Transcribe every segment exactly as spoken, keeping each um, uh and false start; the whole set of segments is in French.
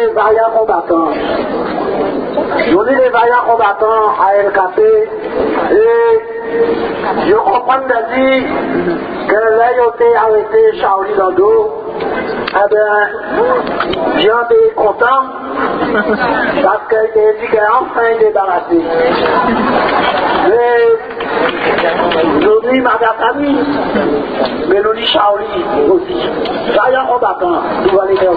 les vaillants combattants. Nous les vaillants combattants à L K P et je comprends de dire que là, ils ont été arrêtés Charlie Lando. Eh bien, j'étais content parce qu'il était dit qu'il est enfin débarrassé. Mais nous dit Madame Camille, mais nous dit Charlie aussi. Vaillant combattant, nous allons les faire.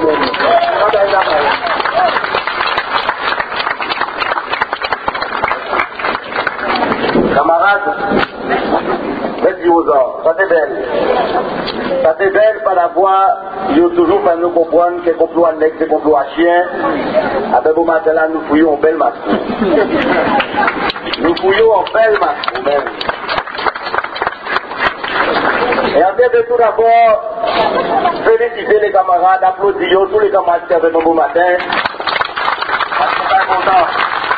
Camarades, merci aux hommes, ça c'est belle. Ça c'est belle par la voix, il faut toujours faire nous comprendre que complot à nègre, c'est complot à chien. Avec vos matin là, nous fouillons en belle masse. Nous fouillons en belle masse, même. Et en bien de tout d'abord, féliciter les camarades, applaudir tous les camarades qui avaient nos beaux matins. Parce qu'on est content.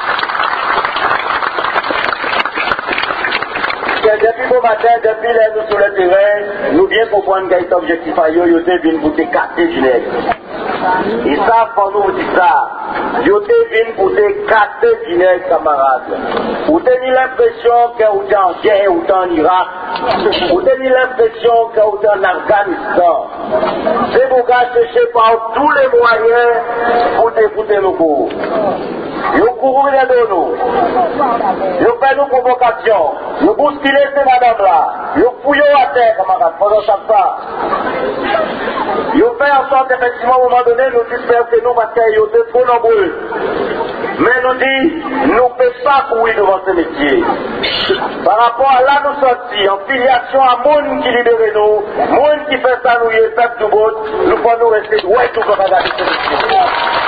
Depuis bon matin, depuis là, nous sur le terrain, nous bien comprendre qu'il y a un objectif à eux, ils ont venus pour te casser du nègre. Ils savent pour nous dire ça. Ils ont venus pour te casser du nègre, camarades. Vous avez l'impression que vous êtes en guerre, ou en Irak. Vous avez l'impression que vous êtes en Afghanistan. C'est pour chercher par tous les moyens pour te foutre le coup. Ils ont couru de nous. Ils ont fait nos provocations. Ils ont bousculé ces madames-là. Ils ont fouillé à terre, camarades, pendant chaque pas. Ils ont fait en sorte, effectivement, à un moment donné, nous disons que nous, parce qu'ils ont été trop nombreux. Mais nous dit, nous ne pouvons pas courir devant ce métier. Par rapport à là, nous sortis, en filiation à monde qui libère nous, monde qui fait ça, nous y est fait tout beau, nous pouvons nous rester doués tout pour regarder ce métier.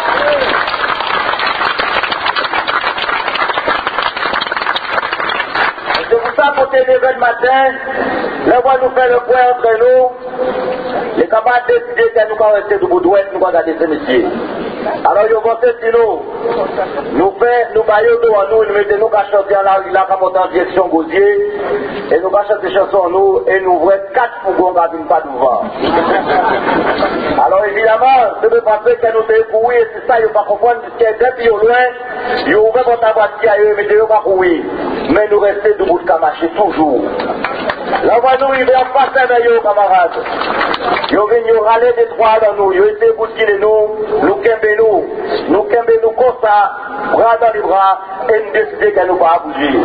C'est pour ça qu'on est levé le matin, là on va nous faire le point entre nous, les camarades décident que nous allons rester debout douette, nous allons regarder ce métier. Alors ils vont faire sinon, nous faisons, nous baillons devant nous, nous mettons nous qu'à chanter en la rue, là, en direction Gauzier, et nous allons chanter chansons en nous, et nous ouvrons quatre fourgons qui ne pas devant. Alors évidemment, ce que penser que nous devons courir, c'est ça, ils ne vont pas comprendre, parce que depuis au loin, ils ouvrent votre voiture à eux, mais ils ne vont pas courir. Mais nous restons debout de Camaché toujours. Là, on va nous arriver en face à nos camarades. Ils viennent nous râler des trois dans nous, ils ont été bousculer nous, nous kembe nous, nous kembe nous comme ça, bras dans les bras, et nous décider qu'elle nous va bouger.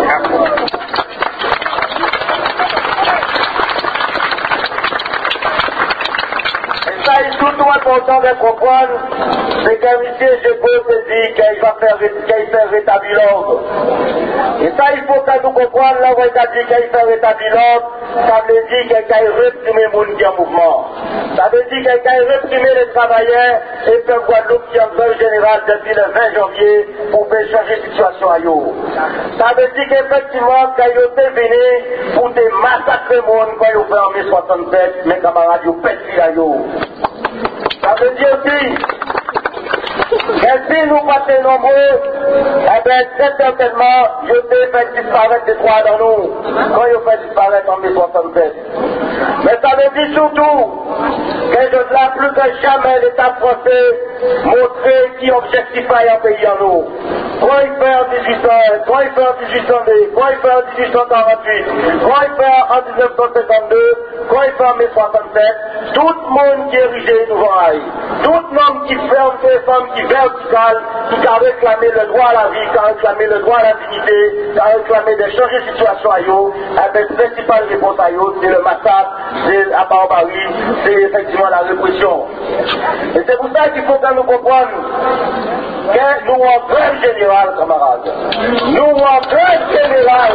Ça est surtout important de comprendre, c'est qu'un monsieur Gépo se dit qu'il va faire, qu'il fait rétablir l'ordre. Et ça, il faut que nous comprenions, là où il a dit qu'il fait rétablir l'ordre, ça veut dire qu'il a réprimé les gens qui sont en mouvement. Ça veut dire qu'il a réprimé les travailleurs et faire Guadeloupe qui est en grève générale depuis le vingt janvier pour faire changer la situation à eux. Ça veut dire qu'effectivement, quand ils ont venu pour te massacrer le monde quand ils ont fait en mai soixante-sept, mes camarades, ils ont pété à eux. Ça veut dire aussi que si nous passons nombreux, eh bien, très certainement, je vais faire disparaître les trois dans nous, quand ils fait disparaître en mai soixante-sept. Mais ça veut dire surtout que je dois plus que jamais l'État français montrer qui objectif a un pays en nous. Quoi il fait en dix-huit cents, quoi il fait en dix-huit cent deux, quoi il fait en dix-huit cent quarante-huit, quoi il fait en dix-neuf cent cinquante-deux, quoi il fait en mai soixante-sept, tout le monde qui est érigé nous vaille. Tout homme qui ferme des femmes qui verticales, qui a réclamé le droit à la vie, qui a réclamé le droit à la dignité, qui a réclamé de changer de situation à eux, avec la principale réponse à eux, c'est le massacre, c'est la barbarie, c'est effectivement la répression. Et c'est pour ça qu'il faut que nous comprenions que nous en grève générale, camarades. Nous en grève générale.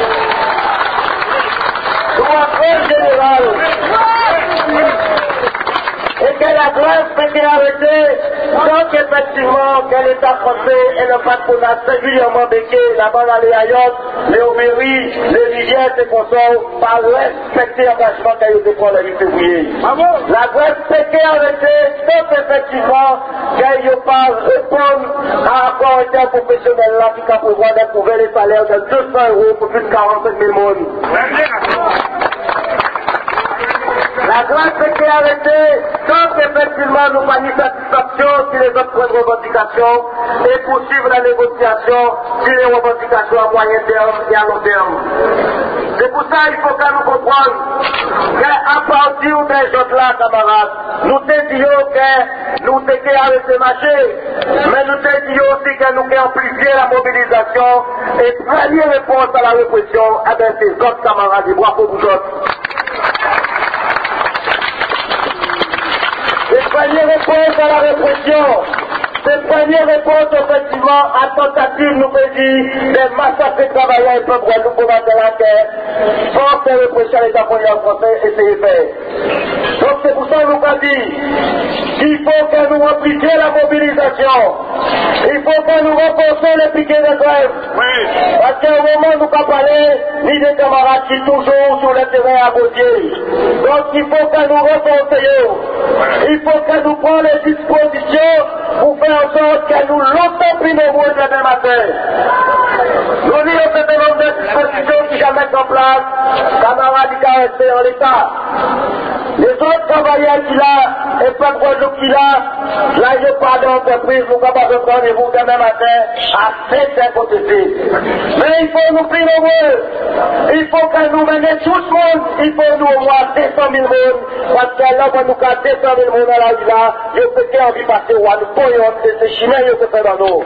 Nous en grève générale. Et que la grève peut être arrêtée sans qu'effectivement que l'État français et le patronat singulièrement béqué, la bande à l'Ayotte, les Aubéry, les Rivières et consorts, par respecter l'engagement qu'a été pris le huit février. La grève peut être arrêtée sans effectivement qu'elle n'y ait pas répondre à l'accord interprofessionnel là qui a pouvoir d'approuver les salaires de deux cents euros pour plus de quarante-cinq mille personnes. La La grâce qui est arrêtée, tant qu'effectivement nous pas ni satisfaction sur les autres points de revendication et poursuivre la négociation sur les revendications à moyen terme et à long terme. C'est pour ça qu'il faut que nous comprenions qu'à partir des autres-là, camarades, nous te disons que nous t'étions arrêtés marcher, mais nous te disons aussi que nous avons amplifié la mobilisation et première réponse à la répression, eh bien c'est autres camarades, et bravo vous autres. Les premières réponses à la répression, ces premières réponses effectivement à tentative nous fait dire des massacres de travailleurs et peuples Guadeloupe pour battre la terre, sans que répression l'État colonial français essaye de faire. Donc c'est pour ça que nous avons dit qu'il faut que nous appliquions la mobilisation, il faut que nous renforcions les piquets de grève. Oui. Parce qu'à un moment nous ne pouvons pas parler ni des camarades qui toujours sur le terrain à Gautier. Donc il faut que nous renforcions, il faut que nous prenions les dispositions pour faire en sorte que nous longtemps plus nombreux demain matin. Nous avons un certain nombre de dispositions qui sont mises en place, camarades qui sont restés en l'état. Les autres travailleurs qui là, et pas de Guadeloupe qui là, là il n'y a pas d'entreprise, nous ne pouvons pas prendre rendez-vous demain matin à sept heures côté. Mais il faut nous plus nombreux, il faut que nous menions tout le monde, il faut nous au moins deux cent mille monde, parce que là, quand nous avons deux cent mille monde à la ville là, il faut que envie de passer ou à nous poillons, c'est chinois qui fait dans nous.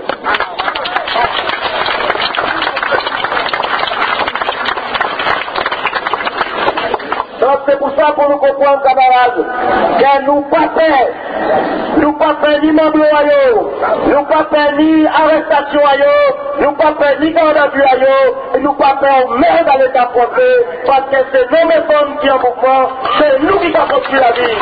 Donc c'est pour ça pour nous comprendre, camarades, que nous pas faire, nous pas faire ni membre ailleurs, nous pas faire ni arrestation ailleurs, nous pas faire ni garde à vue ailleurs, et nous pas faire merde à l'État français, parce que c'est nos méthodes qui en mouvement, c'est nous qui avons construit la vie.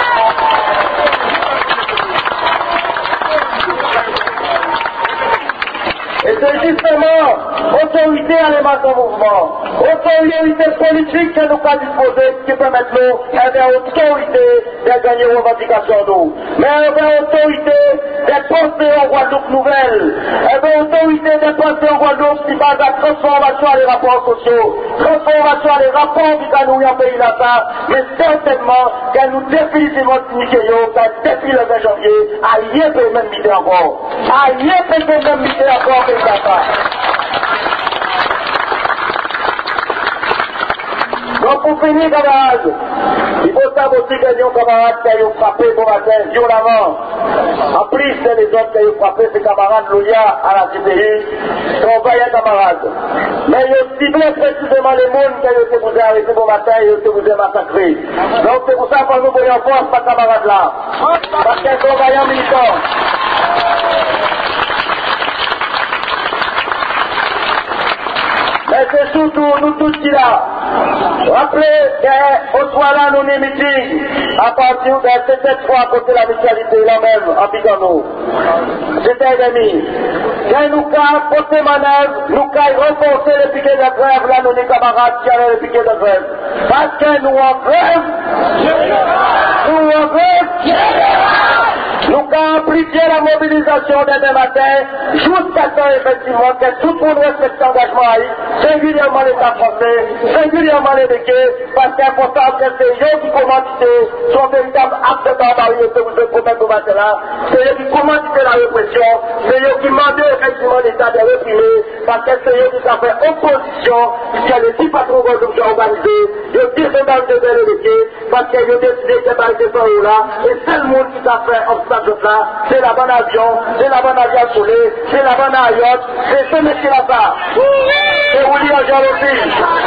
Et c'est justement autorité à l'émat en mouvement, autorité politique que nous pas disposer qui permet nous, eh bien, autorité de gagner revendication nous. Mais eh bien, autorité de penser en Guadeloupe nouvelle, eh bien, autorité de penser en Guadeloupe qui base la transformation des rapports sociaux, transformation des rapports qui gagnent nous en pays là, mais certainement qu'elle nous définitivement signifié que depuis le vingt janvier, à rien peut même miter encore. À rien peut même miter encore. Donc pour finir, camarades, il faut savoir aussi que nos camarades qui ont frappé pour matin violemment. En plus, c'est les autres qui ont frappé ces camarades loyaux à la C P I, sont vaillants camarades. Mais ils ont ciblé précisément les mondes qui ont été vous arrêtés pour matin et ont été vous massacrés. Donc c'est pour ça que nous voyons force ces camarades-là. Parce qu'ils sont vaillants militants. Mais c'est surtout nous tous qui là. Rappelez qu'au soir là, nous avons meeting à partir de cette fois à côté de la mutualité là-même, en Picano. C'était demi. Quand nous avons porté manœuvre, nous avons renforcé les piquets de grève, là, nous les camarades qui avaient les piquets de grève. Parce que nous en grève, nous en grève, nous avons amplifié la mobilisation demain matin, jusqu'à temps effectivement que tout le monde respecte l'engagement à singulièrement l'État français, singulièrement les déquets, parce que c'est important que c'est eux qui commandent son véritable acte de barbarie que vous avez promettre au matin là, c'est eux qui commandent la répression, c'est eux qui demandent effectivement l'État de réprimer, parce que c'est eux qui ont fait opposition, puisque les dix patrons qui ont organisé, ils ont dit que dans le déquets, parce qu'ils ont décidé de barriser par là, et c'est le monde qui a fait obstacle là, c'est la bonne avion, c'est la bonne avion soleil, c'est la bonne ayotte, c'est ce monsieur là-bas. Et vous dites en jalousie.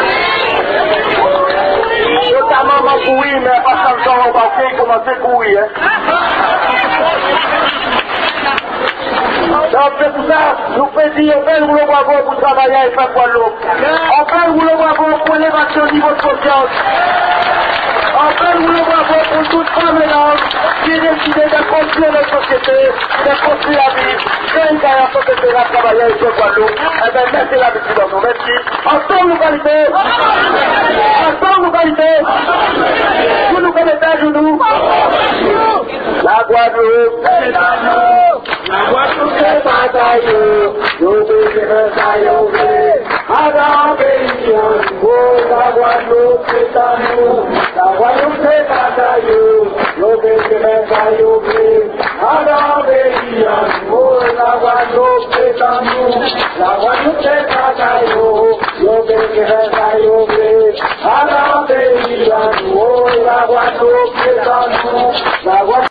Notamment mon couille, mais pas comme ça, on va faire commencer à couiller. Donc c'est pour ça, nous faisons, on fait le boulot bravo pour travailler et faire quoi l'eau. On fait le boulot bravo pour l'élévation du niveau de conscience. On fait le boulot bravo pour toute femme et homme qui décidé de construire notre société, de construire la vie. C'est une carrière pour que c'est la travailler et faire quoi l'eau. Eh bien, mettez l'habitude dans nous. Merci. Ensemble, nous qualité. Ensemble, nous qualité. Vous nous connaissez à genoux. La Guadeloupe, c'est à nous. La Guadeloupe, c'est pas à nous. Nous devons s'aïover. Avant que nous, la Guadeloupe, c'est à nous. La Guadeloupe, c'est pas à nous. dans nous. La Guadeloupe c'est Kakayo, yo béni Kakayo bé. À la pays dans nous, la Guadeloupe c'est dans nous. La Guadeloupe